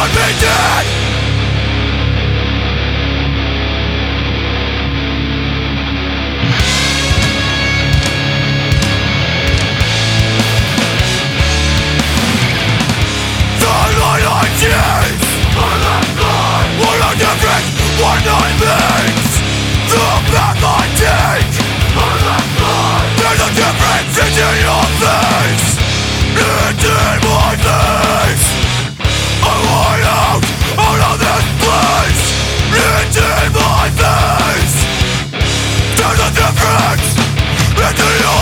want me dead. The light I chase, what a difference one night makes. The path I take, there's a difference in your face. It's in my face. I want out of this place. It's in my face. There's a difference in your